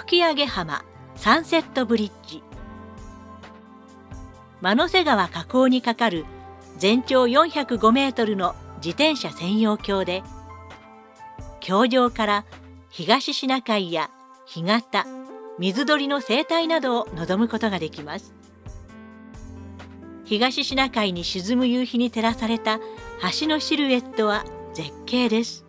吹上浜サンセットブリッジ。万之瀬川河口に架かる全長405メートルの自転車専用橋で、橋上から東シナ海や干潟、水鳥の生態などを望むことができます。東シナ海に沈む夕日に照らされた橋のシルエットは絶景です。